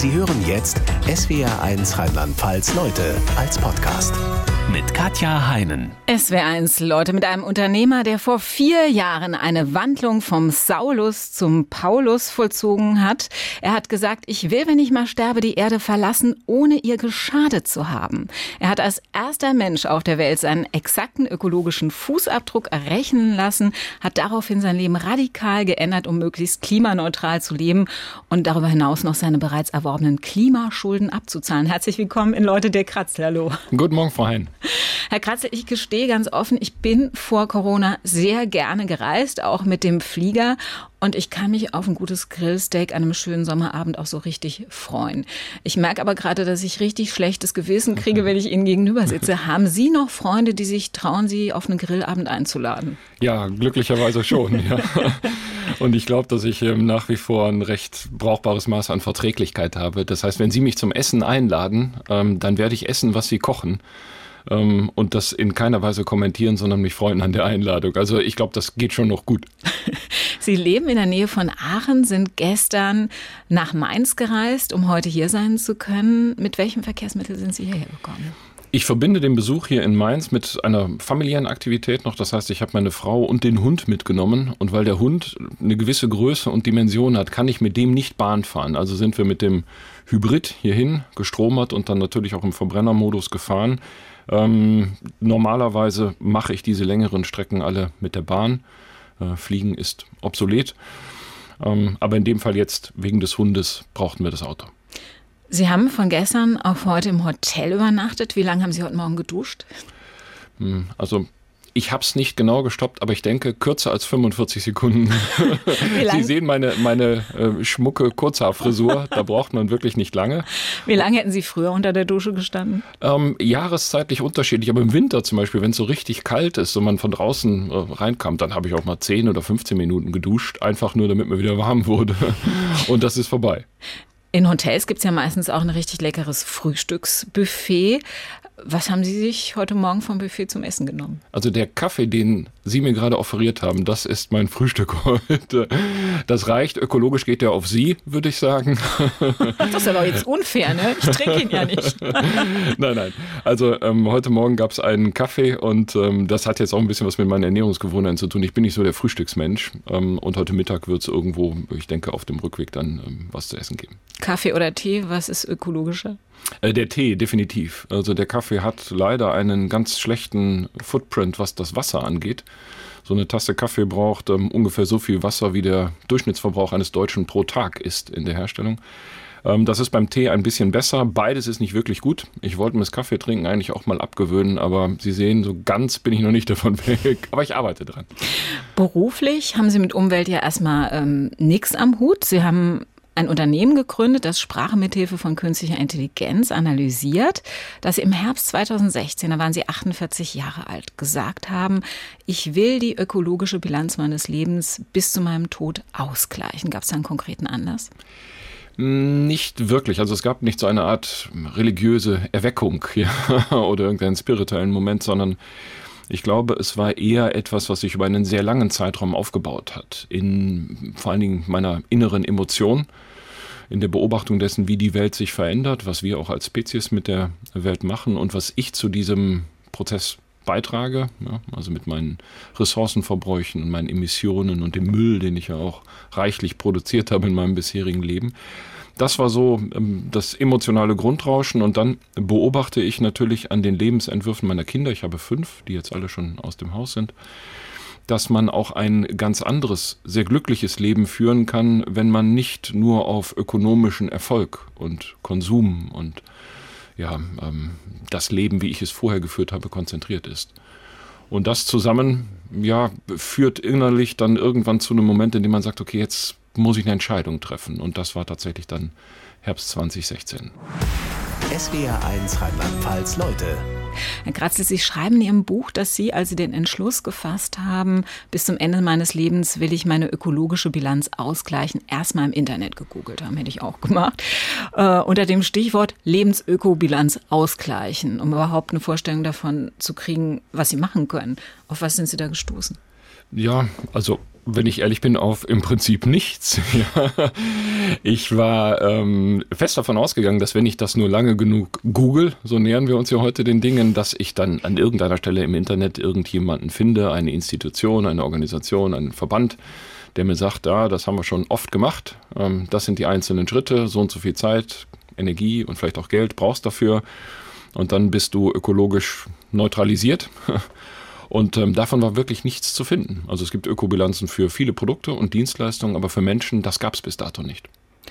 Sie hören jetzt SWR1 Rheinland-Pfalz Leute als Podcast mit Katja Heinen. SWR1 Leute mit einem Unternehmer, der vor 4 Jahren eine Wandlung vom Saulus zum Paulus vollzogen hat. Er hat gesagt, ich will, wenn ich mal sterbe, die Erde verlassen, ohne ihr geschadet zu haben. Er hat als erster Mensch auf der Welt seinen exakten ökologischen Fußabdruck errechnen lassen, hat daraufhin sein Leben radikal geändert, um möglichst klimaneutral zu leben und darüber hinaus noch seine bereits erworbenen Klimaschulden abzuzahlen. Herzlich willkommen in Leute der Kratzl. Hallo. Guten Morgen, Frau Hein. Herr Kratzl, ich gestehe ganz offen, ich bin vor Corona sehr gerne gereist, auch mit dem Flieger. Und ich kann mich auf ein gutes Grillsteak an einem schönen Sommerabend auch so richtig freuen. Ich merke aber gerade, dass ich richtig schlechtes Gewissen kriege, wenn ich Ihnen gegenüber sitze. Haben Sie noch Freunde, die sich trauen, Sie auf einen Grillabend einzuladen? Ja, glücklicherweise schon. Ja. Und ich glaube, dass ich nach wie vor ein recht brauchbares Maß an Verträglichkeit habe. Das heißt, wenn Sie mich zum Essen einladen, dann werde ich essen, was Sie kochen. Und das in keiner Weise kommentieren, sondern mich freuen an der Einladung. Also ich glaube, das geht schon noch gut. Sie leben in der Nähe von Aachen, sind gestern nach Mainz gereist, um heute hier sein zu können. Mit welchem Verkehrsmittel sind Sie hierher gekommen? Ich verbinde den Besuch hier in Mainz mit einer familiären Aktivität noch. Das heißt, ich habe meine Frau und den Hund mitgenommen. Und weil der Hund eine gewisse Größe und Dimension hat, kann ich mit dem nicht Bahn fahren. Also sind wir mit dem Hybrid hierhin gestromert und dann natürlich auch im Verbrennermodus gefahren. Normalerweise mache ich diese längeren Strecken alle mit der Bahn. Fliegen ist obsolet. Aber in dem Fall jetzt wegen des Hundes brauchten wir das Auto. Sie haben von gestern auf heute im Hotel übernachtet. Wie lange haben Sie heute Morgen geduscht? Also ich habe es nicht genau gestoppt, aber ich denke kürzer als 45 Sekunden. Sie sehen meine schmucke Kurzhaarfrisur, da braucht man wirklich nicht lange. Wie lange hätten Sie früher unter der Dusche gestanden? Jahreszeitlich unterschiedlich, aber im Winter zum Beispiel, wenn es so richtig kalt ist und man von draußen reinkam, dann habe ich auch mal 10 oder 15 Minuten geduscht, einfach nur damit mir wieder warm wurde. Und das ist vorbei. In Hotels gibt es ja meistens auch ein richtig leckeres Frühstücksbuffet. Was haben Sie sich heute Morgen vom Buffet zum Essen genommen? Also der Kaffee, den Sie mir gerade offeriert haben, das ist mein Frühstück heute. Das reicht. Ökologisch geht der auf Sie, würde ich sagen. Das ist aber jetzt unfair, ne? Ich trinke ihn ja nicht. Nein. Also heute Morgen gab es einen Kaffee und das hat jetzt auch ein bisschen was mit meinen Ernährungsgewohnheiten zu tun. Ich bin nicht so der Frühstücksmensch und heute Mittag wird es irgendwo, ich denke, auf dem Rückweg dann was zu essen geben. Kaffee oder Tee, was ist ökologischer? Der Tee, definitiv. Also der Kaffee hat leider einen ganz schlechten Footprint, was das Wasser angeht. So eine Tasse Kaffee braucht ungefähr so viel Wasser, wie der Durchschnittsverbrauch eines Deutschen pro Tag ist in der Herstellung. Das ist beim Tee ein bisschen besser. Beides ist nicht wirklich gut. Ich wollte mir das Kaffeetrinken eigentlich auch mal abgewöhnen, aber Sie sehen, so ganz bin ich noch nicht davon weg. Aber ich arbeite dran. Beruflich haben Sie mit Umwelt ja erstmal nichts am Hut. Sie haben ein Unternehmen gegründet, das Sprache mithilfe von künstlicher Intelligenz analysiert, das Sie im Herbst 2016, da waren Sie 48 Jahre alt, gesagt haben, ich will die ökologische Bilanz meines Lebens bis zu meinem Tod ausgleichen. Gab es da einen konkreten Anlass? Nicht wirklich. Also es gab nicht so eine Art religiöse Erweckung oder irgendeinen spirituellen Moment, sondern ich glaube, es war eher etwas, was sich über einen sehr langen Zeitraum aufgebaut hat. In vor allen Dingen meiner inneren Emotion, in der Beobachtung dessen, wie die Welt sich verändert, was wir auch als Spezies mit der Welt machen und was ich zu diesem Prozess beitrage, ja, also mit meinen Ressourcenverbräuchen und meinen Emissionen und dem Müll, den ich ja auch reichlich produziert habe in meinem bisherigen Leben. Das war so das emotionale Grundrauschen und dann beobachte ich natürlich an den Lebensentwürfen meiner Kinder, ich habe 5, die jetzt alle schon aus dem Haus sind, dass man auch ein ganz anderes, sehr glückliches Leben führen kann, wenn man nicht nur auf ökonomischen Erfolg und Konsum und das Leben, wie ich es vorher geführt habe, konzentriert ist. Und das zusammen, führt innerlich dann irgendwann zu einem Moment, in dem man sagt, okay, jetzt muss ich eine Entscheidung treffen. Und das war tatsächlich dann Herbst 2016. SWR1 Rheinland-Pfalz Leute. Herr Kratzl, Sie schreiben in Ihrem Buch, dass Sie, als Sie den Entschluss gefasst haben, bis zum Ende meines Lebens will ich meine ökologische Bilanz ausgleichen, erstmal im Internet gegoogelt haben, hätte ich auch gemacht, unter dem Stichwort Lebensökobilanz ausgleichen, um überhaupt eine Vorstellung davon zu kriegen, was Sie machen können. Auf was sind Sie da gestoßen? Ja, also Wenn ich ehrlich bin, auf im Prinzip nichts. Ja. Ich war fest davon ausgegangen, dass wenn ich das nur lange genug google, so nähern wir uns ja heute den Dingen, dass ich dann an irgendeiner Stelle im Internet irgendjemanden finde, eine Institution, eine Organisation, einen Verband, der mir sagt, ja, das haben wir schon oft gemacht, das sind die einzelnen Schritte, so und so viel Zeit, Energie und vielleicht auch Geld brauchst dafür und dann bist du ökologisch neutralisiert. Und davon war wirklich nichts zu finden. Also es gibt Ökobilanzen für viele Produkte und Dienstleistungen, aber für Menschen, das gab es bis dato nicht.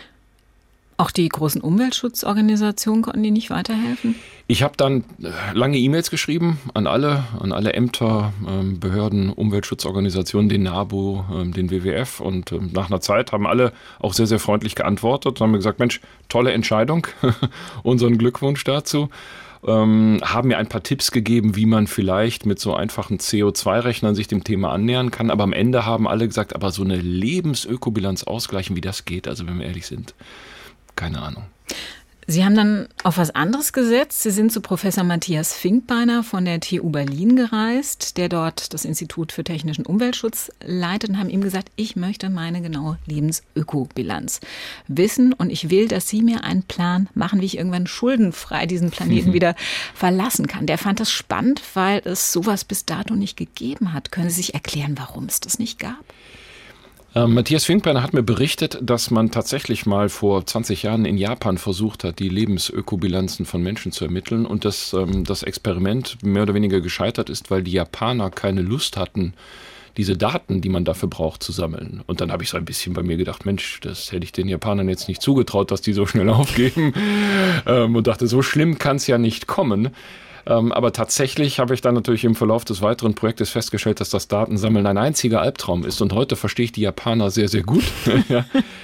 Auch die großen Umweltschutzorganisationen konnten die nicht weiterhelfen? Ich habe dann lange E-Mails geschrieben an alle Ämter, Behörden, Umweltschutzorganisationen, den NABU, den WWF. Und nach einer Zeit haben alle auch sehr, sehr freundlich geantwortet und haben mir gesagt, Mensch, tolle Entscheidung, unseren Glückwunsch dazu. Haben mir ein paar Tipps gegeben, wie man vielleicht mit so einfachen CO2-Rechnern sich dem Thema annähern kann. Aber am Ende haben alle gesagt, aber so eine Lebensökobilanz ausgleichen, wie das geht, also wenn wir ehrlich sind, keine Ahnung. Sie haben dann auf was anderes gesetzt. Sie sind zu Professor Matthias Finkbeiner von der TU Berlin gereist, der dort das Institut für technischen Umweltschutz leitet, und haben ihm gesagt, ich möchte meine genaue Lebensökobilanz wissen und ich will, dass Sie mir einen Plan machen, wie ich irgendwann schuldenfrei diesen Planeten wieder verlassen kann. Der fand das spannend, weil es sowas bis dato nicht gegeben hat. Können Sie sich erklären, warum es das nicht gab? Matthias Finkbeiner hat mir berichtet, dass man tatsächlich mal vor 20 Jahren in Japan versucht hat, die Lebensökobilanzen von Menschen zu ermitteln und dass das Experiment mehr oder weniger gescheitert ist, weil die Japaner keine Lust hatten, diese Daten, die man dafür braucht, zu sammeln. Und dann habe ich so ein bisschen bei mir gedacht, Mensch, das hätte ich den Japanern jetzt nicht zugetraut, dass die so schnell aufgeben und dachte, so schlimm kann es ja nicht kommen. Aber tatsächlich habe ich dann natürlich im Verlauf des weiteren Projektes festgestellt, dass das Datensammeln ein einziger Albtraum ist. Und heute verstehe ich die Japaner sehr, sehr gut. Ja.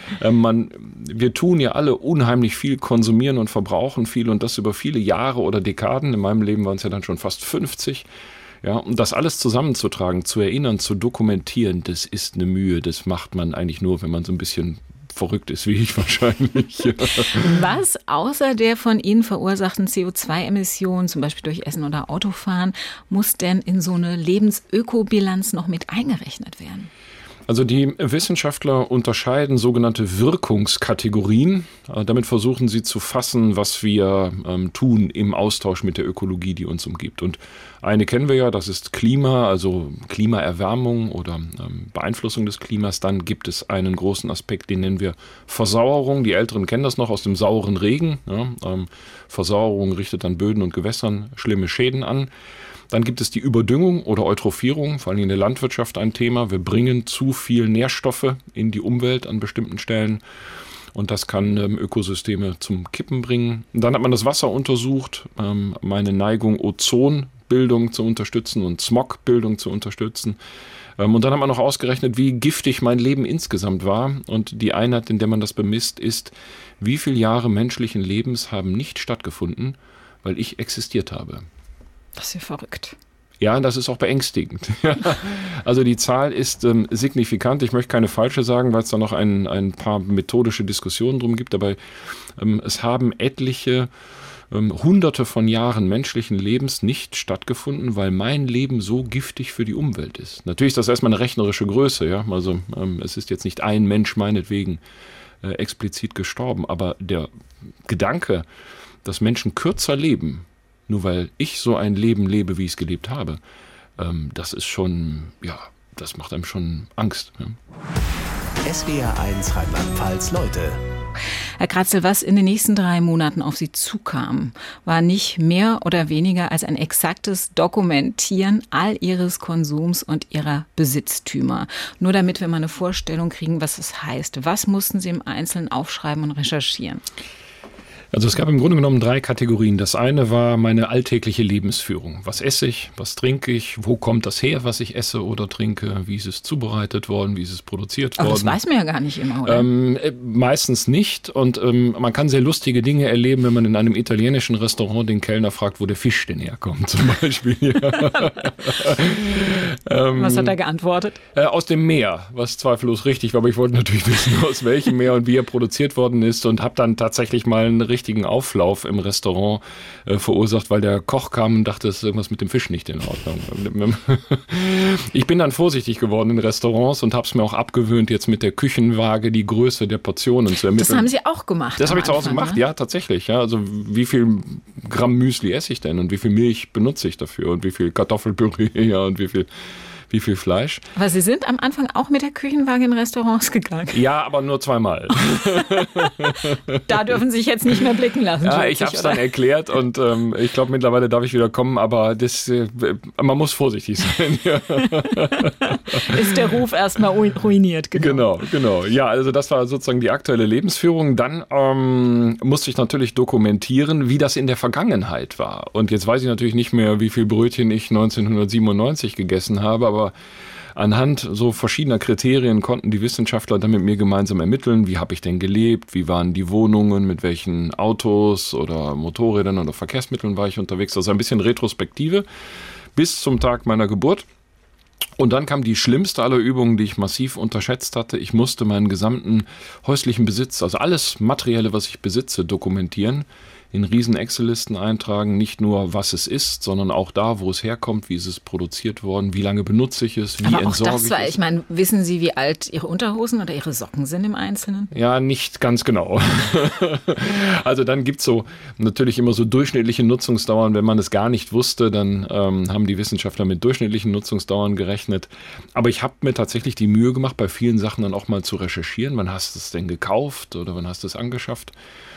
Wir tun ja alle unheimlich viel, konsumieren und verbrauchen viel und das über viele Jahre oder Dekaden. In meinem Leben waren es ja dann schon fast 50. Ja, und das alles zusammenzutragen, zu erinnern, zu dokumentieren, das ist eine Mühe. Das macht man eigentlich nur, wenn man so ein bisschen verrückt ist, wie ich wahrscheinlich. Was außer der von Ihnen verursachten CO2-Emissionen, zum Beispiel durch Essen oder Autofahren, muss denn in so eine Lebensökobilanz noch mit eingerechnet werden? Also die Wissenschaftler unterscheiden sogenannte Wirkungskategorien. Damit versuchen sie zu fassen, was wir tun im Austausch mit der Ökologie, die uns umgibt. Und eine kennen wir ja, das ist Klima, also Klimaerwärmung oder Beeinflussung des Klimas. Dann gibt es einen großen Aspekt, den nennen wir Versauerung. Die Älteren kennen das noch aus dem sauren Regen. Ja, Versauerung richtet an Böden und Gewässern schlimme Schäden an. Dann gibt es die Überdüngung oder Eutrophierung, vor allem in der Landwirtschaft ein Thema. Wir bringen zu viel Nährstoffe in die Umwelt an bestimmten Stellen und das kann Ökosysteme zum Kippen bringen. Und dann hat man das Wasser untersucht, meine Neigung, Ozonbildung zu unterstützen und Smogbildung zu unterstützen. Und dann hat man noch ausgerechnet, wie giftig mein Leben insgesamt war. Und die Einheit, in der man das bemisst, ist, wie viele Jahre menschlichen Lebens haben nicht stattgefunden, weil ich existiert habe. Das ist ja verrückt. Ja, das ist auch beängstigend. Also die Zahl ist signifikant. Ich möchte keine falsche sagen, weil es da noch ein paar methodische Diskussionen drum gibt. Aber es haben etliche Hunderte von Jahren menschlichen Lebens nicht stattgefunden, weil mein Leben so giftig für die Umwelt ist. Natürlich ist das erstmal eine rechnerische Größe. Ja? Also es ist jetzt nicht ein Mensch meinetwegen explizit gestorben. Aber der Gedanke, dass Menschen kürzer leben, nur weil ich so ein Leben lebe, wie ich es gelebt habe, das ist schon, ja, das macht einem schon Angst. Ja. SWR1 Rheinland-Pfalz Leute. Herr Kratzel, was in den nächsten 3 Monaten auf Sie zukam, war nicht mehr oder weniger als ein exaktes Dokumentieren all Ihres Konsums und Ihrer Besitztümer. Nur damit wir mal eine Vorstellung kriegen, was das heißt. Was mussten Sie im Einzelnen aufschreiben und recherchieren? Also es gab im Grunde genommen 3 Kategorien. Das eine war meine alltägliche Lebensführung. Was esse ich? Was trinke ich? Wo kommt das her, was ich esse oder trinke? Wie ist es zubereitet worden? Wie ist es produziert worden? Aber das weiß man ja gar nicht immer, oder? Meistens nicht. Und man kann sehr lustige Dinge erleben, wenn man in einem italienischen Restaurant den Kellner fragt, wo der Fisch denn herkommt, zum Beispiel. Was hat er geantwortet? Aus dem Meer, was zweifellos richtig war. Aber ich wollte natürlich wissen, aus welchem Meer und wie er produziert worden ist. Und habe dann tatsächlich mal einen richtigen Auflauf im Restaurant verursacht, weil der Koch kam und dachte, es ist irgendwas mit dem Fisch nicht in Ordnung. Ich bin dann vorsichtig geworden in Restaurants und habe es mir auch abgewöhnt, jetzt mit der Küchenwaage die Größe der Portionen zu ermitteln. Das haben Sie auch gemacht? Das habe ich zu Hause gemacht, ja, tatsächlich. Ja. Also wie viel Gramm Müsli esse ich denn und wie viel Milch benutze ich dafür und wie viel Kartoffelpüree, ja, und wie viel Fleisch. Aber Sie sind am Anfang auch mit der Küchenwaage in Restaurants gegangen? Ja, aber nur 2-mal. Da dürfen Sie sich jetzt nicht mehr blicken lassen. Ja, ich habe es dann erklärt und ich glaube, mittlerweile darf ich wieder kommen, aber man muss vorsichtig sein. Ist der Ruf erstmal ruiniert. Genau. Ja, also das war sozusagen die aktuelle Lebensführung. Dann musste ich natürlich dokumentieren, wie das in der Vergangenheit war. Und jetzt weiß ich natürlich nicht mehr, wie viel Brötchen ich 1997 gegessen habe, aber anhand so verschiedener Kriterien konnten die Wissenschaftler dann mit mir gemeinsam ermitteln, wie habe ich denn gelebt, wie waren die Wohnungen, mit welchen Autos oder Motorrädern oder Verkehrsmitteln war ich unterwegs. Also ein bisschen Retrospektive bis zum Tag meiner Geburt. Und dann kam die schlimmste aller Übungen, die ich massiv unterschätzt hatte. Ich musste meinen gesamten häuslichen Besitz, also alles Materielle, was ich besitze, dokumentieren, in riesen Excel-Listen eintragen, nicht nur was es ist, sondern auch da, wo es herkommt, wie ist es produziert worden, wie lange benutze ich es, wie aber entsorge auch das war, ich es. Ich meine, wissen Sie, wie alt Ihre Unterhosen oder Ihre Socken sind im Einzelnen? Ja, nicht ganz genau. Also dann gibt's so natürlich immer so durchschnittliche Nutzungsdauern. Wenn man es gar nicht wusste, dann haben die Wissenschaftler mit durchschnittlichen Nutzungsdauern gerechnet. Aber ich habe mir tatsächlich die Mühe gemacht, bei vielen Sachen dann auch mal zu recherchieren. Wann hast du es denn gekauft oder wann hast du es angeschafft?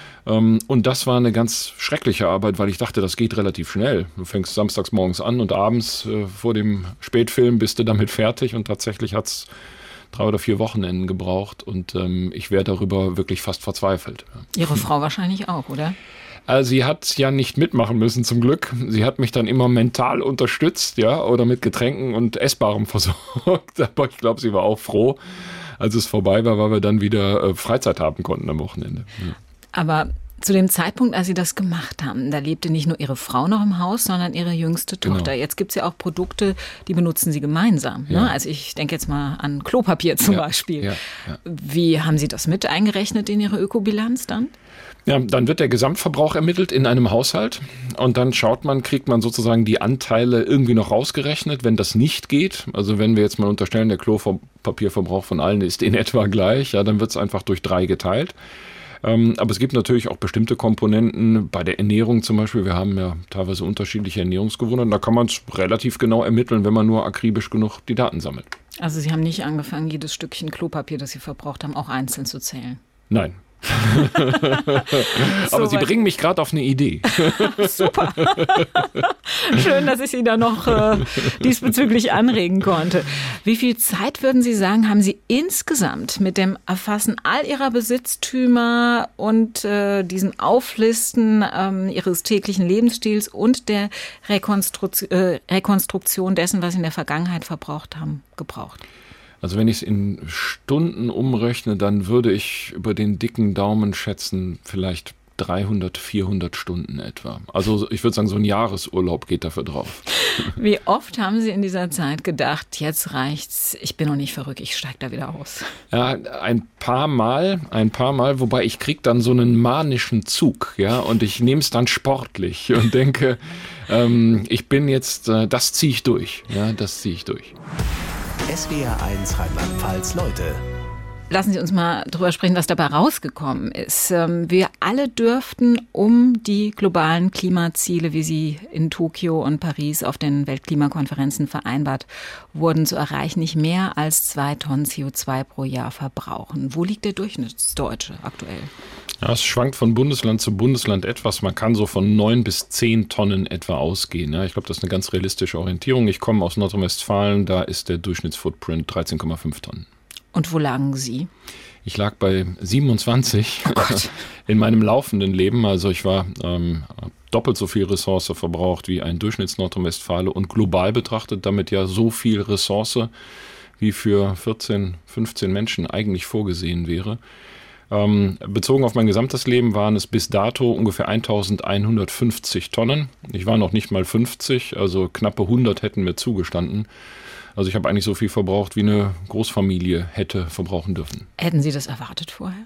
Und das war eine ganz schreckliche Arbeit, weil ich dachte, das geht relativ schnell. Du fängst samstags morgens an und abends vor dem Spätfilm bist du damit fertig und tatsächlich hat es 3 oder 4 Wochenenden gebraucht und ich wäre darüber wirklich fast verzweifelt. Ihre Frau wahrscheinlich auch, oder? Also sie hat ja nicht mitmachen müssen, zum Glück. Sie hat mich dann immer mental unterstützt, ja, oder mit Getränken und Essbarem versorgt. Aber ich glaube, sie war auch froh, als es vorbei war, weil wir dann wieder Freizeit haben konnten am Wochenende. Ja. Aber zu dem Zeitpunkt, als Sie das gemacht haben, da lebte nicht nur Ihre Frau noch im Haus, sondern Ihre jüngste Tochter. Jetzt gibt es ja auch Produkte, die benutzen Sie gemeinsam. Ja. Ne? Also ich denke jetzt mal an Klopapier zum Beispiel. Ja. Wie haben Sie das mit eingerechnet in Ihre Ökobilanz dann? Ja, dann wird der Gesamtverbrauch ermittelt in einem Haushalt und dann kriegt man sozusagen die Anteile irgendwie noch rausgerechnet, wenn das nicht geht. Also wenn wir jetzt mal unterstellen, der Klopapierverbrauch von allen ist in etwa gleich, ja, dann wird es einfach durch 3 geteilt. Aber es gibt natürlich auch bestimmte Komponenten, bei der Ernährung zum Beispiel, wir haben ja teilweise unterschiedliche Ernährungsgewohnheiten, da kann man es relativ genau ermitteln, wenn man nur akribisch genug die Daten sammelt. Also Sie haben nicht angefangen, jedes Stückchen Klopapier, das Sie verbraucht haben, auch einzeln zu zählen? Nein. Aber Sie bringen mich gerade auf eine Idee. Super. Schön, dass ich Sie da noch diesbezüglich anregen konnte. Wie viel Zeit, würden Sie sagen, haben Sie insgesamt mit dem Erfassen all Ihrer Besitztümer und diesem Auflisten Ihres täglichen Lebensstils und der Rekonstruktion dessen, was Sie in der Vergangenheit verbraucht haben, gebraucht? Also wenn ich es in Stunden umrechne, dann würde ich über den dicken Daumen schätzen, vielleicht 300, 400 Stunden etwa. Also ich würde sagen, so ein Jahresurlaub geht dafür drauf. Wie oft haben Sie in dieser Zeit gedacht, jetzt reicht's, ich bin noch nicht verrückt, ich steige da wieder aus? Ja, ein paar Mal, wobei ich kriege dann so einen manischen Zug, ja, und ich nehme es dann sportlich und denke, ich bin jetzt, das ziehe ich durch, ja, das ziehe ich durch. SWR1 Rheinland-Pfalz Leute. Lassen Sie uns mal drüber sprechen, was dabei rausgekommen ist. Wir alle dürften, um die globalen Klimaziele, wie sie in Tokio und Paris auf den Weltklimakonferenzen vereinbart wurden, zu erreichen, nicht mehr als 2 Tonnen CO2 pro Jahr verbrauchen. Wo liegt der Durchschnittsdeutsche aktuell? Ja, es schwankt von Bundesland zu Bundesland etwas. Man kann so von 9 bis 10 Tonnen etwa ausgehen. Ja, ich glaube, das ist eine ganz realistische Orientierung. Ich komme aus Nordrhein-Westfalen, da ist der Durchschnittsfootprint 13,5 Tonnen. Und wo lagen Sie? Ich lag bei 27 in meinem laufenden Leben. Also ich war doppelt so viel Ressource verbraucht wie ein Durchschnitts-Nordrhein-Westfale und global betrachtet damit ja so viel Ressource, wie für 14, 15 Menschen eigentlich vorgesehen wäre. Bezogen auf mein gesamtes Leben waren es bis dato ungefähr 1150 Tonnen. Ich war noch nicht mal 50, also knappe 100 hätten mir zugestanden. Also ich habe eigentlich so viel verbraucht, wie eine Großfamilie hätte verbrauchen dürfen. Hätten Sie das erwartet vorher?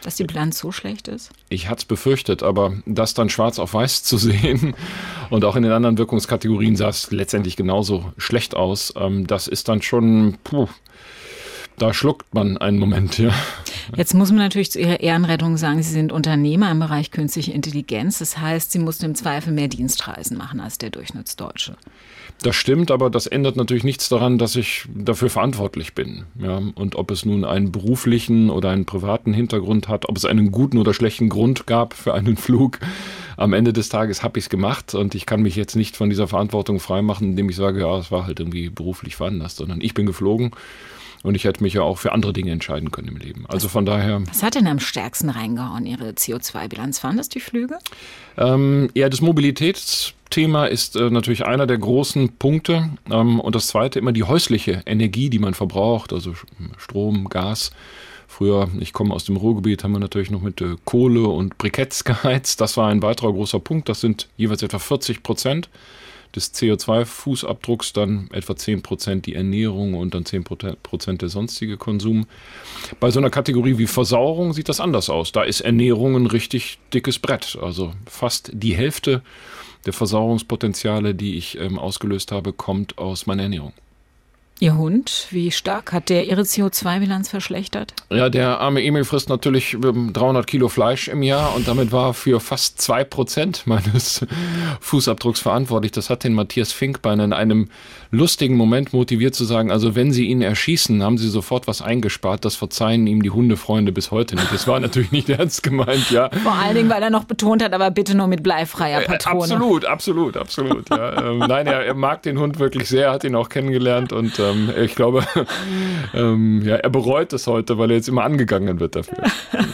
dass die Bilanz so schlecht ist? Ich hatte es befürchtet, aber das dann schwarz auf weiß zu sehen und auch in den anderen Wirkungskategorien sah es letztendlich genauso schlecht aus, das ist dann schon, da schluckt man einen Moment, ja. Jetzt muss man natürlich zu Ihrer Ehrenrettung sagen, Sie sind Unternehmer im Bereich künstliche Intelligenz. Das heißt, Sie mussten im Zweifel mehr Dienstreisen machen als der Durchschnittsdeutsche. Das stimmt, aber das ändert natürlich nichts daran, dass ich dafür verantwortlich bin. Ja, und ob es nun einen beruflichen oder einen privaten Hintergrund hat, ob es einen guten oder schlechten Grund gab für einen Flug, am Ende des Tages habe ich es gemacht und ich kann mich jetzt nicht von dieser Verantwortung freimachen, indem ich sage, ja, es war halt irgendwie beruflich veranlasst, sondern ich bin geflogen. Und ich hätte mich ja auch für andere Dinge entscheiden können im Leben. Also von daher. Was hat denn am stärksten reingehauen, Ihre CO2-Bilanz? Waren das die Flüge? Ja, das Mobilitätsthema ist natürlich einer der großen Punkte. Und das zweite immer die häusliche Energie, die man verbraucht. Also Strom, Gas. Früher, ich komme aus dem Ruhrgebiet, haben wir natürlich noch mit Kohle und Briketts geheizt. Das war ein weiterer großer Punkt. Das sind jeweils etwa 40% des CO2-Fußabdrucks, dann etwa 10% die Ernährung und dann 10% der sonstige Konsum. Bei so einer Kategorie wie Versauerung sieht das anders aus. Da ist Ernährung ein richtig dickes Brett. Also fast die Hälfte der Versauerungspotenziale, die ich ausgelöst habe, kommt aus meiner Ernährung. Ihr Hund, wie stark hat der Ihre CO2-Bilanz verschlechtert? Ja, der arme Emil frisst natürlich 300 Kilo Fleisch im Jahr und damit war er für fast 2% meines Fußabdrucks verantwortlich. Das hat den Matthias Finkbein in einem lustigen Moment motiviert zu sagen, also wenn Sie ihn erschießen, haben Sie sofort was eingespart. Das verzeihen ihm die Hundefreunde bis heute nicht. Das war natürlich nicht ernst gemeint, ja. Vor allen Dingen, weil er noch betont hat, aber bitte nur mit bleifreier Patrone. Absolut. Ja. Nein, er mag den Hund wirklich sehr, hat ihn auch kennengelernt und ich glaube, er bereut es heute, weil er jetzt immer angegangen wird dafür.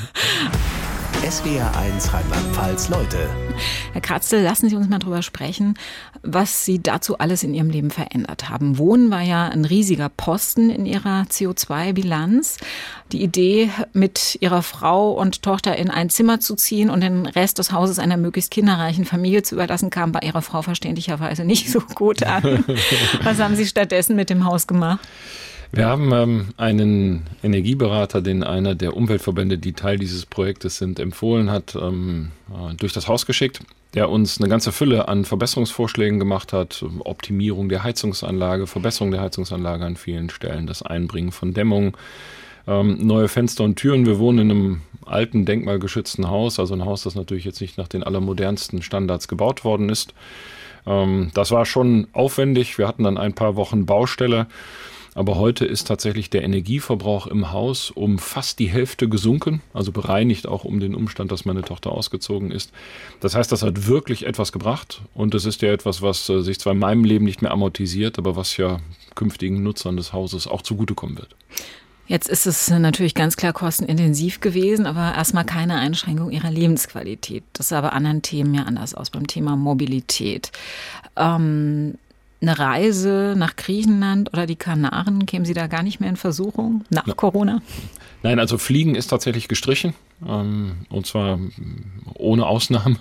SWR 1 Rheinland-Pfalz Leute. Herr Kratzel, lassen Sie uns mal drüber sprechen, was Sie dazu alles in Ihrem Leben verändert haben. Wohnen war ja ein riesiger Posten in Ihrer CO2-Bilanz. Die Idee, mit Ihrer Frau und Tochter in ein Zimmer zu ziehen und den Rest des Hauses einer möglichst kinderreichen Familie zu überlassen, kam bei Ihrer Frau verständlicherweise nicht so gut an. Was haben Sie stattdessen mit dem Haus gemacht? Wir haben einen Energieberater, den einer der Umweltverbände, die Teil dieses Projektes sind, empfohlen hat, durch das Haus geschickt, der uns eine ganze Fülle an Verbesserungsvorschlägen gemacht hat. Optimierung der Heizungsanlage, Verbesserung der Heizungsanlage an vielen Stellen, das Einbringen von Dämmung, neue Fenster und Türen. Wir wohnen in einem alten, denkmalgeschützten Haus, also ein Haus, das natürlich jetzt nicht nach den allermodernsten Standards gebaut worden ist. Das war schon aufwendig. Wir hatten dann ein paar Wochen Baustelle. Aber heute ist tatsächlich der Energieverbrauch im Haus um fast die Hälfte gesunken, also bereinigt auch um den Umstand, dass meine Tochter ausgezogen ist. Das heißt, das hat wirklich etwas gebracht und es ist ja etwas, was sich zwar in meinem Leben nicht mehr amortisiert, aber was ja künftigen Nutzern des Hauses auch zugutekommen wird. Jetzt ist es natürlich ganz klar kostenintensiv gewesen, aber erstmal keine Einschränkung Ihrer Lebensqualität. Das sah bei anderen Themen ja anders aus, beim Thema Mobilität. Eine Reise nach Griechenland oder die Kanaren, kämen Sie da gar nicht mehr in Versuchung nach Corona? Nein, also Fliegen ist tatsächlich gestrichen und zwar ohne Ausnahme.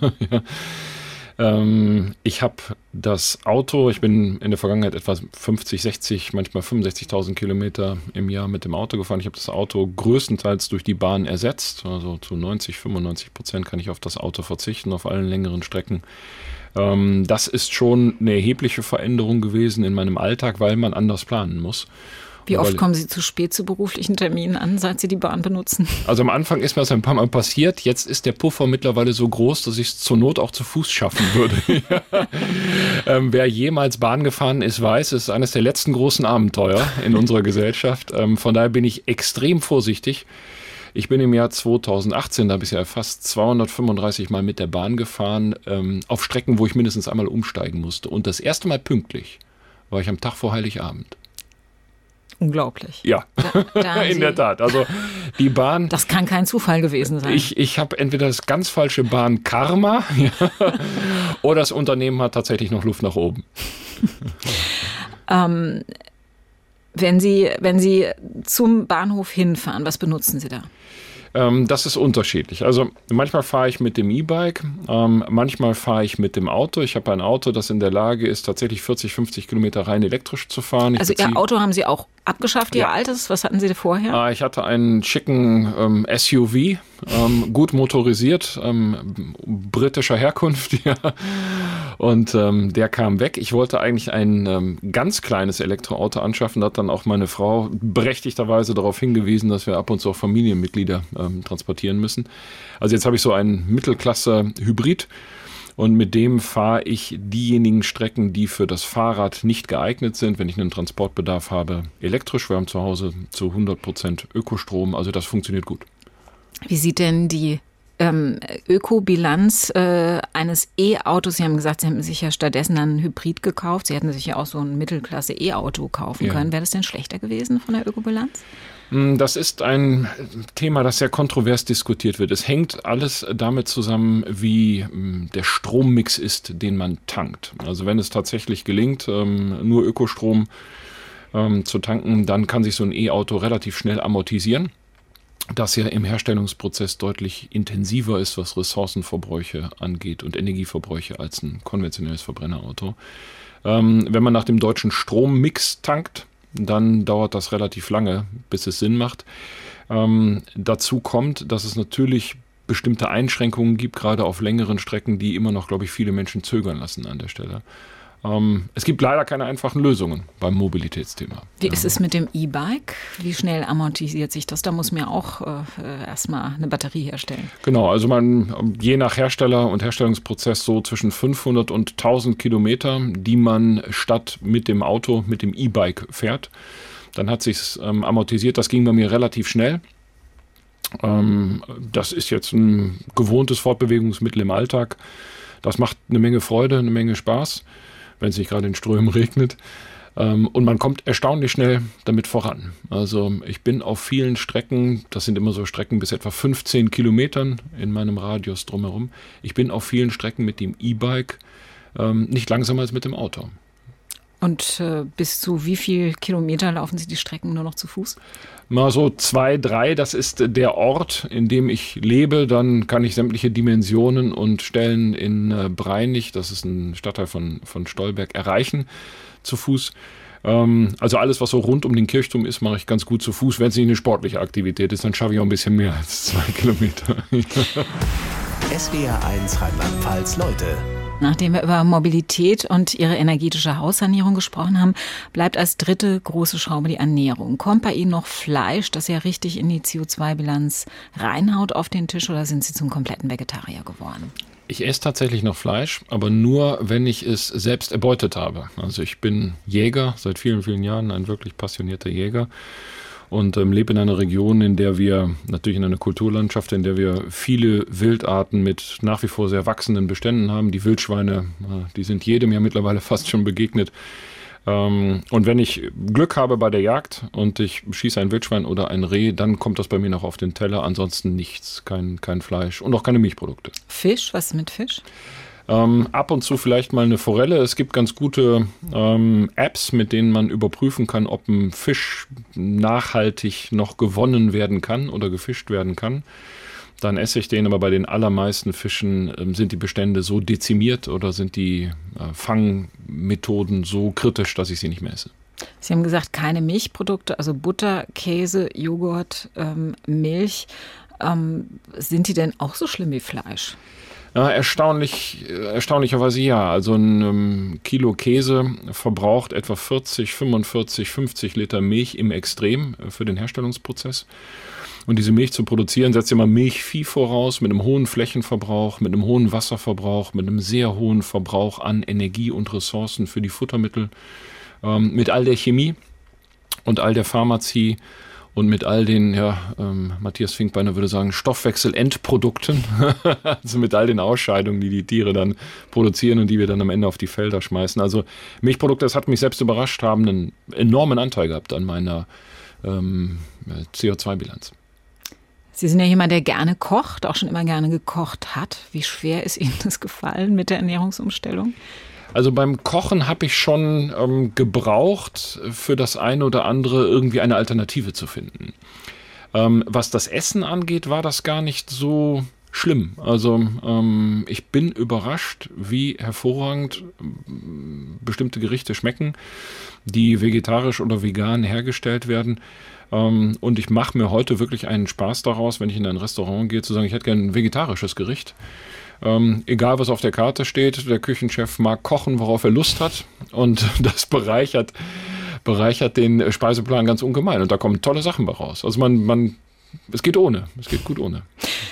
Ich habe das Auto, ich bin in der Vergangenheit etwa 50, 60, manchmal 65.000 Kilometer im Jahr mit dem Auto gefahren. Ich habe das Auto größtenteils durch die Bahn ersetzt, also zu 90-95% kann ich auf das Auto verzichten, auf allen längeren Strecken. Das ist schon eine erhebliche Veränderung gewesen in meinem Alltag, weil man anders planen muss. Wie oft kommen Sie zu spät zu beruflichen Terminen an, seit Sie die Bahn benutzen? Also am Anfang ist mir das ein paar Mal passiert. Jetzt ist der Puffer mittlerweile so groß, dass ich es zur Not auch zu Fuß schaffen würde. Wer jemals Bahn gefahren ist, weiß, es ist eines der letzten großen Abenteuer in unserer Gesellschaft. Von daher bin ich extrem vorsichtig. Ich bin im Jahr 2018, da habe ich ja fast 235 Mal mit der Bahn gefahren, auf Strecken, wo ich mindestens einmal umsteigen musste. Und das erste Mal pünktlich war ich am Tag vor Heiligabend. Unglaublich. Ja, in der Tat. Also die Bahn. Das kann kein Zufall gewesen sein. Ich habe entweder das ganz falsche Bahn-Karma oder das Unternehmen hat tatsächlich noch Luft nach oben. Wenn Sie zum Bahnhof hinfahren, was benutzen Sie da? Das ist unterschiedlich. Also manchmal fahre ich mit dem E-Bike, manchmal fahre ich mit dem Auto. Ich habe ein Auto, das in der Lage ist, tatsächlich 40, 50 Kilometer rein elektrisch zu fahren. Also Ihr Auto haben Sie auch abgeschafft, Ihr altes? Was hatten Sie vorher? Ich hatte einen schicken SUV, gut motorisiert, britischer Herkunft, ja. Und der kam weg. Ich wollte eigentlich ein ganz kleines Elektroauto anschaffen. Da hat dann auch meine Frau berechtigterweise darauf hingewiesen, dass wir ab und zu auch Familienmitglieder transportieren müssen. Also jetzt habe ich so einen Mittelklasse-Hybrid. Und mit dem fahre ich diejenigen Strecken, die für das Fahrrad nicht geeignet sind, wenn ich einen Transportbedarf habe, elektrisch. Wir haben zu Hause zu 100% Ökostrom, also das funktioniert gut. Wie sieht denn die Ökobilanz eines E-Autos? Sie haben gesagt, Sie haben sich ja stattdessen einen Hybrid gekauft. Sie hätten sich ja auch so ein Mittelklasse-E-Auto kaufen können. Wäre das denn schlechter gewesen von der Ökobilanz? Das ist ein Thema, das sehr kontrovers diskutiert wird. Es hängt alles damit zusammen, wie der Strommix ist, den man tankt. Also wenn es tatsächlich gelingt, nur Ökostrom zu tanken, dann kann sich so ein E-Auto relativ schnell amortisieren, das ja im Herstellungsprozess deutlich intensiver ist, was Ressourcenverbräuche angeht und Energieverbräuche als ein konventionelles Verbrennerauto. Wenn man nach dem deutschen Strommix tankt, dann dauert das relativ lange, bis es Sinn macht. Dazu kommt, dass es natürlich bestimmte Einschränkungen gibt, gerade auf längeren Strecken, die immer noch, glaube ich, viele Menschen zögern lassen an der Stelle. Es gibt leider keine einfachen Lösungen beim Mobilitätsthema. Wie ist es mit dem E-Bike? Wie schnell amortisiert sich das? Da muss man ja auch erstmal eine Batterie herstellen. Genau, also man je nach Hersteller und Herstellungsprozess so zwischen 500 und 1000 Kilometer, die man statt mit dem Auto, mit dem E-Bike fährt. Dann hat sich's amortisiert. Das ging bei mir relativ schnell. Das ist jetzt ein gewohntes Fortbewegungsmittel im Alltag. Das macht eine Menge Freude, eine Menge Spaß, wenn es nicht gerade in Strömen regnet. Und man kommt erstaunlich schnell damit voran. Also ich bin auf vielen Strecken, das sind immer so Strecken bis etwa 15 Kilometern in meinem Radius drumherum, ich bin auf vielen Strecken mit dem E-Bike nicht langsamer als mit dem Auto. Und bis zu wie viel Kilometer laufen Sie die Strecken nur noch zu Fuß? Mal so 2, 3, das ist der Ort, in dem ich lebe. Dann kann ich sämtliche Dimensionen und Stellen in Breinig, das ist ein Stadtteil von Stolberg, erreichen zu Fuß. Also alles, was so rund um den Kirchturm ist, mache ich ganz gut zu Fuß. Wenn es nicht eine sportliche Aktivität ist, dann schaffe ich auch ein bisschen mehr als 2 Kilometer. SWR1 Rheinland-Pfalz Leute. Nachdem wir über Mobilität und Ihre energetische Haussanierung gesprochen haben, bleibt als dritte große Schraube die Ernährung. Kommt bei Ihnen noch Fleisch, das ja richtig in die CO2-Bilanz reinhaut, auf den Tisch, oder sind Sie zum kompletten Vegetarier geworden? Ich esse tatsächlich noch Fleisch, aber nur, wenn ich es selbst erbeutet habe. Also ich bin Jäger, seit vielen, vielen Jahren ein wirklich passionierter Jäger. Und lebe in einer Region, in der wir, natürlich in einer Kulturlandschaft, in der wir viele Wildarten mit nach wie vor sehr wachsenden Beständen haben. Die Wildschweine, die sind jedem ja mittlerweile fast schon begegnet. Und wenn ich Glück habe bei der Jagd und ich schieße ein Wildschwein oder ein Reh, dann kommt das bei mir noch auf den Teller. Ansonsten nichts, kein Fleisch und auch keine Milchprodukte. Fisch, was ist mit Fisch? Ab und zu vielleicht mal eine Forelle. Es gibt ganz gute Apps, mit denen man überprüfen kann, ob ein Fisch nachhaltig noch gewonnen werden kann oder gefischt werden kann. Dann esse ich den, aber bei den allermeisten Fischen sind die Bestände so dezimiert oder sind die Fangmethoden so kritisch, dass ich sie nicht mehr esse. Sie haben gesagt, keine Milchprodukte, also Butter, Käse, Joghurt, Milch. Sind die denn auch so schlimm wie Fleisch? Ja, erstaunlicherweise ja. Also ein Kilo Käse verbraucht etwa 40, 45, 50 Liter Milch im Extrem für den Herstellungsprozess. Und diese Milch zu produzieren, setzt immer Milchvieh voraus mit einem hohen Flächenverbrauch, mit einem hohen Wasserverbrauch, mit einem sehr hohen Verbrauch an Energie und Ressourcen für die Futtermittel, mit all der Chemie und all der Pharmazie. Und mit all den, Matthias Finkbeiner würde sagen, Stoffwechselendprodukten, also mit all den Ausscheidungen, die die Tiere dann produzieren und die wir dann am Ende auf die Felder schmeißen. Also Milchprodukte, das hat mich selbst überrascht, haben einen enormen Anteil gehabt an meiner CO2-Bilanz. Sie sind ja jemand, der gerne kocht, auch schon immer gerne gekocht hat. Wie schwer ist Ihnen das gefallen mit der Ernährungsumstellung? Also beim Kochen habe ich schon gebraucht, für das eine oder andere irgendwie eine Alternative zu finden. Was das Essen angeht, war das gar nicht so schlimm. Also ich bin überrascht, wie hervorragend bestimmte Gerichte schmecken, die vegetarisch oder vegan hergestellt werden. Und ich mache mir heute wirklich einen Spaß daraus, wenn ich in ein Restaurant gehe, zu sagen, ich hätte gerne ein vegetarisches Gericht. Egal, was auf der Karte steht, der Küchenchef mag kochen, worauf er Lust hat. Und das bereichert den Speiseplan ganz ungemein. Und da kommen tolle Sachen bei raus. Also es geht gut ohne.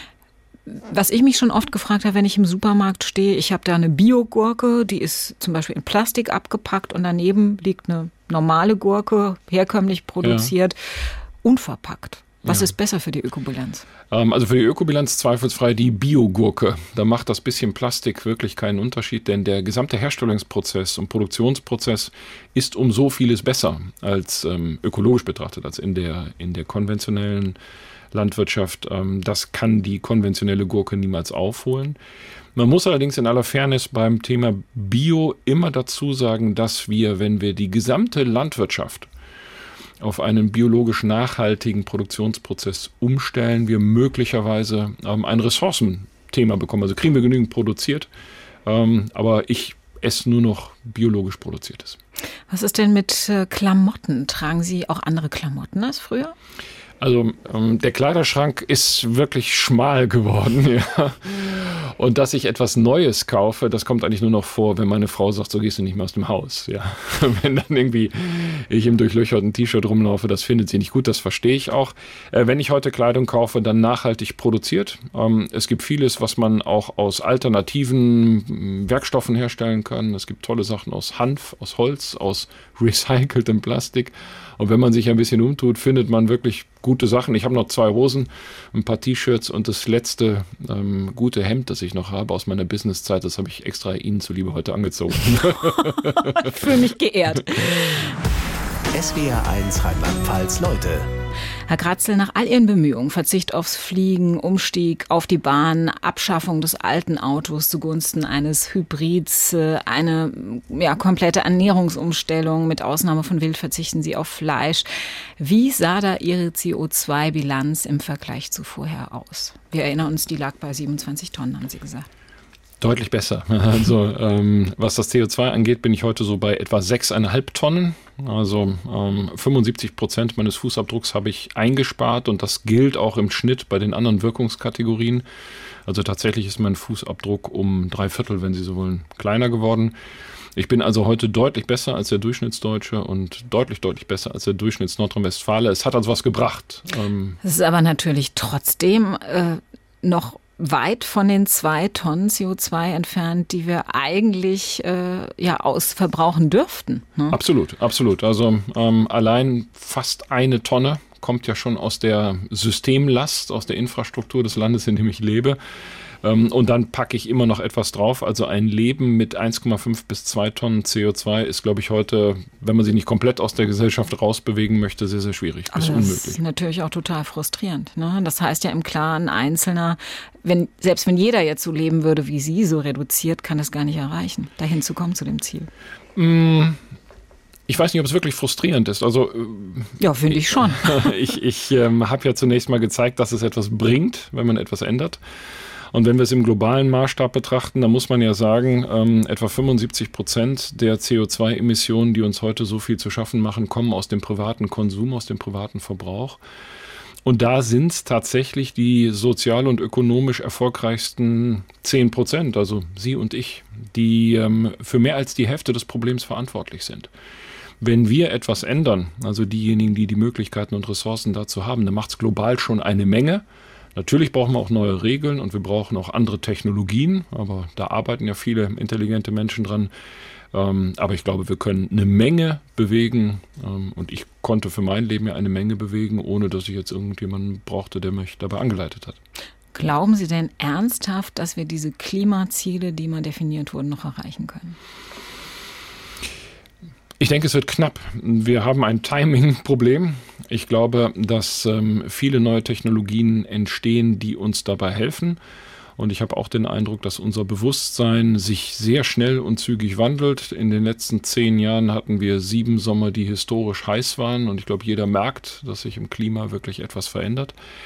Was ich mich schon oft gefragt habe, wenn ich im Supermarkt stehe, ich habe da eine Bio-Gurke, die ist zum Beispiel in Plastik abgepackt und daneben liegt eine normale Gurke, herkömmlich produziert, unverpackt. Was ist besser für die Ökobilanz? Also für die Ökobilanz zweifelsfrei die Bio-Gurke. Da macht das bisschen Plastik wirklich keinen Unterschied, denn der gesamte Herstellungsprozess und Produktionsprozess ist um so vieles besser als ökologisch betrachtet, als in der konventionellen Landwirtschaft. Das kann die konventionelle Gurke niemals aufholen. Man muss allerdings in aller Fairness beim Thema Bio immer dazu sagen, dass wir, wenn wir die gesamte Landwirtschaft auf einen biologisch nachhaltigen Produktionsprozess umstellen, wir möglicherweise ein Ressourcenthema bekommen. Also kriegen wir genügend produziert, aber ich esse nur noch biologisch produziertes. Was ist denn mit Klamotten? Tragen Sie auch andere Klamotten als früher? Also der Kleiderschrank ist wirklich schmal geworden, ja. Und dass ich etwas Neues kaufe, das kommt eigentlich nur noch vor, wenn meine Frau sagt, so gehst du nicht mehr aus dem Haus. Ja. Wenn dann irgendwie ich im durchlöcherten T-Shirt rumlaufe, das findet sie nicht gut, das verstehe ich auch. Wenn ich heute Kleidung kaufe, dann nachhaltig produziert. Es gibt vieles, was man auch aus alternativen Werkstoffen herstellen kann. Es gibt tolle Sachen aus Hanf, aus Holz, aus recyceltem Plastik. Und wenn man sich ein bisschen umtut, findet man wirklich gute Sachen. Ich habe noch 2 Hosen, ein paar T-Shirts und das letzte gute Hemd, das ich noch habe aus meiner Businesszeit, das habe ich extra Ihnen zuliebe heute angezogen. Ich fühle mich geehrt. SWR1 Rheinland-Pfalz Leute. Herr Kratzel, nach all Ihren Bemühungen, Verzicht aufs Fliegen, Umstieg auf die Bahn, Abschaffung des alten Autos zugunsten eines Hybrids, eine komplette Ernährungsumstellung, mit Ausnahme von Wild verzichten Sie auf Fleisch. Wie sah da Ihre CO2-Bilanz im Vergleich zu vorher aus? Wir erinnern uns, die lag bei 27 Tonnen, haben Sie gesagt. Deutlich besser. Also was das CO2 angeht, bin ich heute so bei etwa 6,5 Tonnen. Also 75% meines Fußabdrucks habe ich eingespart und das gilt auch im Schnitt bei den anderen Wirkungskategorien. Also tatsächlich ist mein Fußabdruck um 3/4, wenn Sie so wollen, kleiner geworden. Ich bin also heute deutlich besser als der Durchschnittsdeutsche und deutlich besser als der Durchschnittsnordrhein-Westfale. Es hat also was gebracht. Das ist aber natürlich trotzdem noch weit von den 2 Tonnen CO2 entfernt, die wir eigentlich ausverbrauchen dürften. Ne? Absolut. Also allein fast 1 Tonne kommt ja schon aus der Systemlast, aus der Infrastruktur des Landes, in dem ich lebe. Und dann packe ich immer noch etwas drauf. Also ein Leben mit 1,5 bis 2 Tonnen CO2 ist, glaube ich, heute, wenn man sich nicht komplett aus der Gesellschaft rausbewegen möchte, sehr, sehr schwierig. Bis unmöglich. Das ist natürlich auch total frustrierend. Ne? Das heißt ja im Klaren, Einzelner, selbst wenn jeder jetzt so leben würde wie Sie, so reduziert, kann es gar nicht erreichen, dahin zu kommen zu dem Ziel. Ich weiß nicht, ob es wirklich frustrierend ist. Also ja, finde ich schon. Ich habe ja zunächst mal gezeigt, dass es etwas bringt, wenn man etwas ändert. Und wenn wir es im globalen Maßstab betrachten, dann muss man ja sagen, etwa 75% der CO2-Emissionen, die uns heute so viel zu schaffen machen, kommen aus dem privaten Konsum, aus dem privaten Verbrauch. Und da sind es tatsächlich die sozial und ökonomisch erfolgreichsten 10%, also Sie und ich, die für mehr als die Hälfte des Problems verantwortlich sind. Wenn wir etwas ändern, also diejenigen, die die Möglichkeiten und Ressourcen dazu haben, dann macht es global schon eine Menge. Natürlich brauchen wir auch neue Regeln und wir brauchen auch andere Technologien, aber da arbeiten ja viele intelligente Menschen dran. Aber ich glaube, wir können eine Menge bewegen und ich konnte für mein Leben ja eine Menge bewegen, ohne dass ich jetzt irgendjemanden brauchte, der mich dabei angeleitet hat. Glauben Sie denn ernsthaft, dass wir diese Klimaziele, die mal definiert wurden, noch erreichen können? Ich denke, es wird knapp. Wir haben ein Timing-Problem. Ich glaube, dass viele neue Technologien entstehen, die uns dabei helfen. Und ich habe auch den Eindruck, dass unser Bewusstsein sich sehr schnell und zügig wandelt. In den letzten 10 Jahren hatten wir 7 Sommer, die historisch heiß waren. Und ich glaube, jeder merkt, dass sich im Klima wirklich etwas verändert.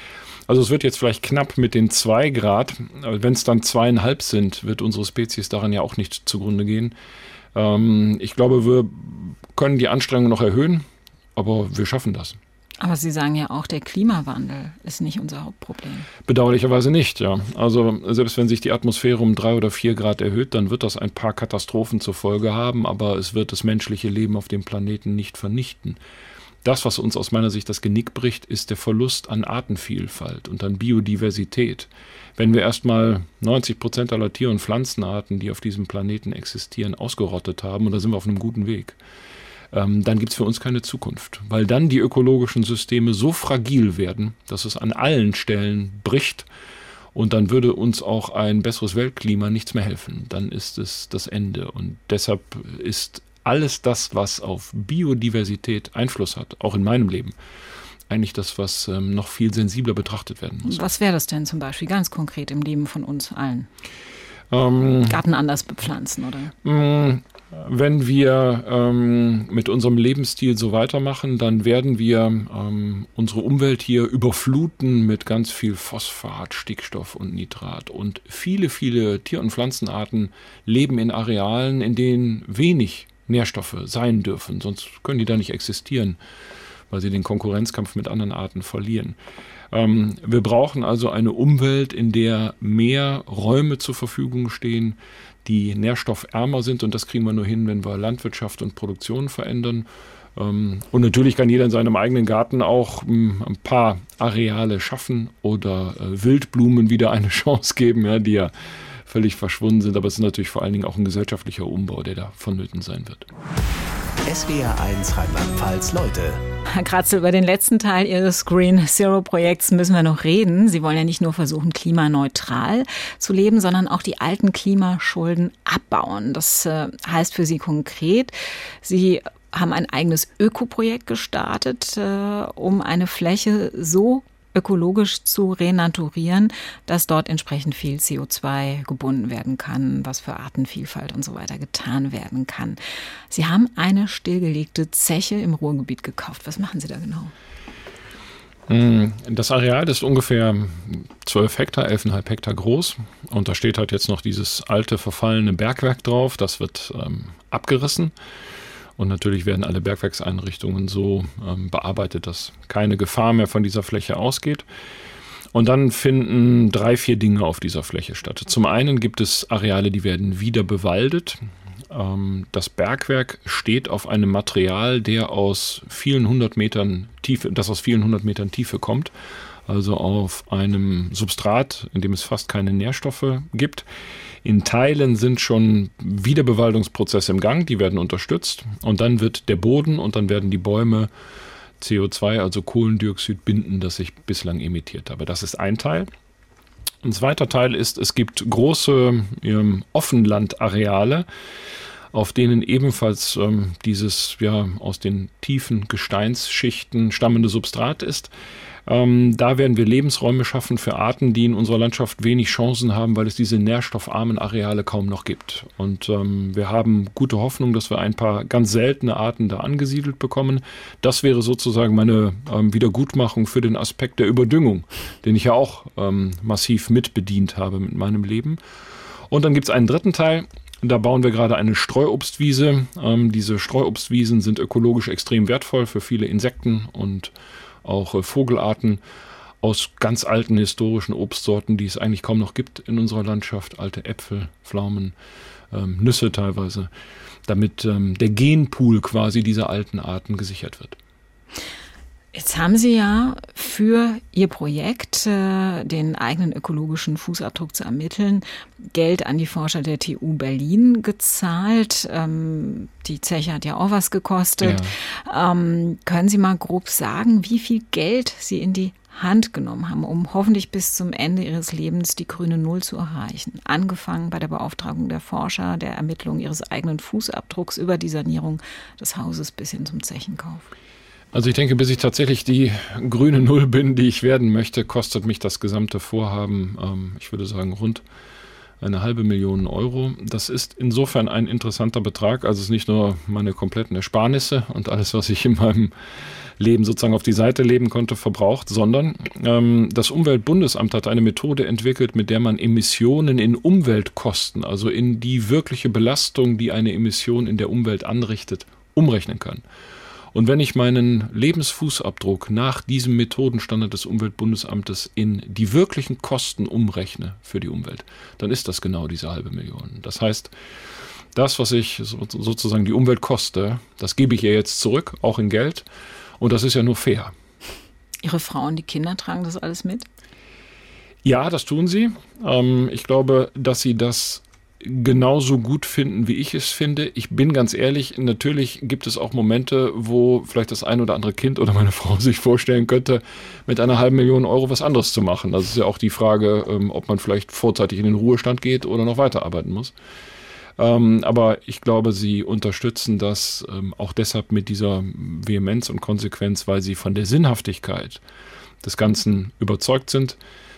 Also es wird jetzt vielleicht knapp mit den 2 Grad, aber wenn es dann 2,5 sind, wird unsere Spezies daran ja auch nicht zugrunde gehen. Ich glaube, wir können die Anstrengung noch erhöhen, aber wir schaffen das. Aber Sie sagen ja auch, der Klimawandel ist nicht unser Hauptproblem. Bedauerlicherweise nicht, ja. Also selbst wenn sich die Atmosphäre um 3 oder 4 Grad erhöht, dann wird das ein paar Katastrophen zur Folge haben, aber es wird das menschliche Leben auf dem Planeten nicht vernichten. Das, was uns aus meiner Sicht das Genick bricht, ist der Verlust an Artenvielfalt und an Biodiversität. Wenn wir erstmal 90% aller Tier- und Pflanzenarten, die auf diesem Planeten existieren, ausgerottet haben, und da sind wir auf einem guten Weg, dann gibt es für uns keine Zukunft, weil dann die ökologischen Systeme so fragil werden, dass es an allen Stellen bricht, und dann würde uns auch ein besseres Weltklima nichts mehr helfen. Dann ist es das Ende, und deshalb ist alles das, was auf Biodiversität Einfluss hat, auch in meinem Leben, eigentlich das, was noch viel sensibler betrachtet werden muss. Was wäre das denn zum Beispiel ganz konkret im Leben von uns allen? Garten anders bepflanzen, oder? Wenn wir mit unserem Lebensstil so weitermachen, dann werden wir unsere Umwelt hier überfluten mit ganz viel Phosphat, Stickstoff und Nitrat. Und viele, viele Tier- und Pflanzenarten leben in Arealen, in denen wenig Nährstoffe sein dürfen. Sonst können die da nicht existieren, weil sie den Konkurrenzkampf mit anderen Arten verlieren. Wir brauchen also eine Umwelt, in der mehr Räume zur Verfügung stehen, die nährstoffärmer sind, und das kriegen wir nur hin, wenn wir Landwirtschaft und Produktion verändern. Und natürlich kann jeder in seinem eigenen Garten auch ein paar Areale schaffen oder Wildblumen wieder eine Chance geben, ja, die ja völlig verschwunden sind. Aber es ist natürlich vor allen Dingen auch ein gesellschaftlicher Umbau, der da vonnöten sein wird. SWR1 Rheinland-Pfalz Leute. Herr Kratzel, über den letzten Teil Ihres Green Zero Projekts müssen wir noch reden. Sie wollen ja nicht nur versuchen, klimaneutral zu leben, sondern auch die alten Klimaschulden abbauen. Das heißt für Sie konkret, Sie haben ein eigenes Ökoprojekt gestartet, um eine Fläche so ökologisch zu renaturieren, dass dort entsprechend viel CO2 gebunden werden kann, was für Artenvielfalt und so weiter getan werden kann. Sie haben eine stillgelegte Zeche im Ruhrgebiet gekauft. Was machen Sie da genau? Das Areal ist ungefähr 12 Hektar, 11,5 Hektar groß. Und da steht halt jetzt noch dieses alte, verfallene Bergwerk drauf. Das wird abgerissen. Und natürlich werden alle Bergwerkseinrichtungen so bearbeitet, dass keine Gefahr mehr von dieser Fläche ausgeht. Und dann finden 3, 4 Dinge auf dieser Fläche statt. Zum einen gibt es Areale, die werden wieder bewaldet. Das Bergwerk steht auf einem Material, das aus vielen hundert Metern Tiefe kommt. Also auf einem Substrat, in dem es fast keine Nährstoffe gibt. In Teilen sind schon Wiederbewaldungsprozesse im Gang, die werden unterstützt. Und dann wird der Boden und dann werden die Bäume CO2, also Kohlendioxid, binden, das ich bislang emittiert habe. Das ist ein Teil. Ein zweiter Teil ist, es gibt große Offenlandareale, auf denen ebenfalls dieses aus den tiefen Gesteinsschichten stammende Substrat ist. Da werden wir Lebensräume schaffen für Arten, die in unserer Landschaft wenig Chancen haben, weil es diese nährstoffarmen Areale kaum noch gibt. Und wir haben gute Hoffnung, dass wir ein paar ganz seltene Arten da angesiedelt bekommen. Das wäre sozusagen meine Wiedergutmachung für den Aspekt der Überdüngung, den ich ja auch massiv mitbedient habe mit meinem Leben. Und dann gibt es einen dritten Teil. Da bauen wir gerade eine Streuobstwiese. Diese Streuobstwiesen sind ökologisch extrem wertvoll für viele Insekten und auch Vogelarten aus ganz alten historischen Obstsorten, die es eigentlich kaum noch gibt in unserer Landschaft. Alte Äpfel, Pflaumen, Nüsse teilweise, damit der Genpool quasi dieser alten Arten gesichert wird. Jetzt haben Sie ja für Ihr Projekt, den eigenen ökologischen Fußabdruck zu ermitteln, Geld an die Forscher der TU Berlin gezahlt. Die Zeche hat ja auch was gekostet. Ja. Können Sie mal grob sagen, wie viel Geld Sie in die Hand genommen haben, um hoffentlich bis zum Ende Ihres Lebens die grüne Null zu erreichen? Angefangen bei der Beauftragung der Forscher, der Ermittlung Ihres eigenen Fußabdrucks über die Sanierung des Hauses bis hin zum Zechenkauf. Also ich denke, bis ich tatsächlich die grüne Null bin, die ich werden möchte, kostet mich das gesamte Vorhaben, ich würde sagen, rund eine 500.000 Euro. Das ist insofern ein interessanter Betrag, als es nicht nur meine kompletten Ersparnisse und alles, was ich in meinem Leben sozusagen auf die Seite leben konnte, verbraucht, sondern das Umweltbundesamt hat eine Methode entwickelt, mit der man Emissionen in Umweltkosten, also in die wirkliche Belastung, die eine Emission in der Umwelt anrichtet, umrechnen kann. Und wenn ich meinen Lebensfußabdruck nach diesem Methodenstandard des Umweltbundesamtes in die wirklichen Kosten umrechne für die Umwelt, dann ist das genau diese 500.000. Das heißt, das, was ich sozusagen die Umwelt koste, das gebe ich ihr jetzt zurück, auch in Geld. Und das ist ja nur fair. Ihre Frau und die Kinder tragen das alles mit? Ja, das tun sie. Ich glaube, dass sie das genauso gut finden, wie ich es finde. Ich bin ganz ehrlich, natürlich gibt es auch Momente, wo vielleicht das ein oder andere Kind oder meine Frau sich vorstellen könnte, mit einer 500.000 Euro was anderes zu machen. Das ist ja auch die Frage, ob man vielleicht vorzeitig in den Ruhestand geht oder noch weiterarbeiten muss. Aber ich glaube, sie unterstützen das auch deshalb mit dieser Vehemenz und Konsequenz, weil sie von der Sinnhaftigkeit des Ganzen überzeugt sind.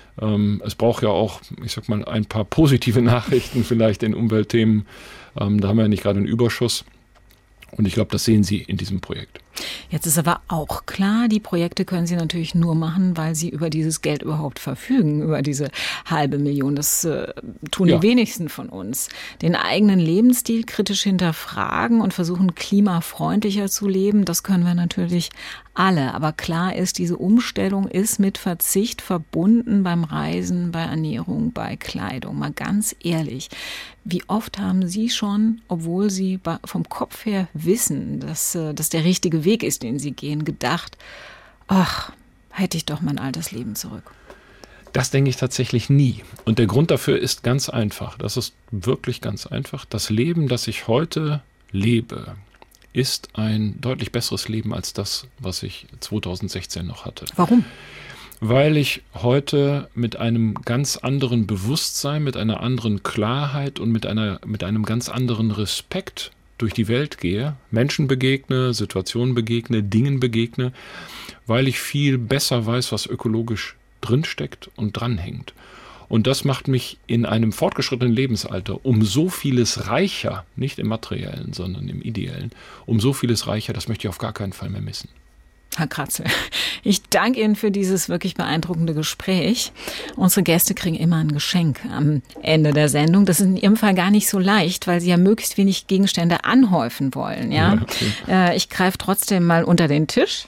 Es braucht ja auch, ich sag mal, ein paar positive Nachrichten vielleicht in Umweltthemen. Da haben wir ja nicht gerade einen Überschuss. Und ich glaube, das sehen Sie in diesem Projekt. Jetzt ist aber auch klar, die Projekte können Sie natürlich nur machen, weil Sie über dieses Geld überhaupt verfügen, über diese 500.000. Das tun die wenigsten von uns. Den eigenen Lebensstil kritisch hinterfragen und versuchen, klimafreundlicher zu leben, das können wir natürlich alle. Aber klar ist, diese Umstellung ist mit Verzicht verbunden beim Reisen, bei Ernährung, bei Kleidung. Mal ganz ehrlich, wie oft haben Sie schon, obwohl Sie vom Kopf her wissen, dass das der richtige Weg ist, den Sie gehen, gedacht, ach, hätte ich doch mein altes Leben zurück? Das denke ich tatsächlich nie. Und der Grund dafür ist ganz einfach. Das ist wirklich ganz einfach. Das Leben, das ich heute lebe, ist ein deutlich besseres Leben als das, was ich 2016 noch hatte. Warum? Weil ich heute mit einem ganz anderen Bewusstsein, mit einer anderen Klarheit und mit einem ganz anderen Respekt durch die Welt gehe, Menschen begegne, Situationen begegne, Dingen begegne, weil ich viel besser weiß, was ökologisch drinsteckt und dranhängt. Und das macht mich in einem fortgeschrittenen Lebensalter um so vieles reicher, nicht im Materiellen, sondern im Ideellen, um so vieles reicher, das möchte ich auf gar keinen Fall mehr missen. Herr Kratzel, ich danke Ihnen für dieses wirklich beeindruckende Gespräch. Unsere Gäste kriegen immer ein Geschenk am Ende der Sendung. Das ist in Ihrem Fall gar nicht so leicht, weil Sie ja möglichst wenig Gegenstände anhäufen wollen. Ja? Okay. Ich greife trotzdem mal unter den Tisch,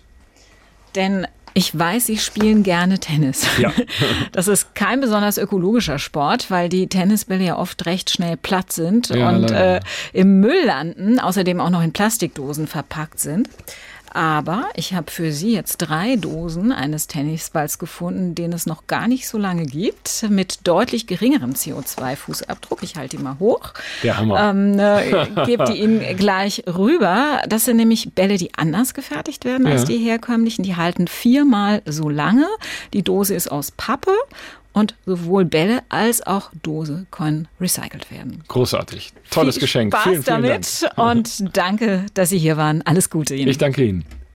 denn ich weiß, Sie spielen gerne Tennis. Ja. Das ist kein besonders ökologischer Sport, weil die Tennisbälle ja oft recht schnell platt sind und im Müll landen, außerdem auch noch in Plastikdosen verpackt sind. Aber ich habe für Sie jetzt 3 Dosen eines Tennisballs gefunden, den es noch gar nicht so lange gibt, mit deutlich geringerem CO2-Fußabdruck. Ich halte die mal hoch. Der Hammer. Gebe die Ihnen gleich rüber. Das sind nämlich Bälle, die anders gefertigt werden als die herkömmlichen. Die halten 4-mal so lange. Die Dose ist aus Pappe. Und sowohl Bälle als auch Dose können recycelt werden. Großartig. Tolles Geschenk. Spaß vielen damit Dank. Und danke, dass Sie hier waren. Alles Gute Ihnen. Ich danke Ihnen.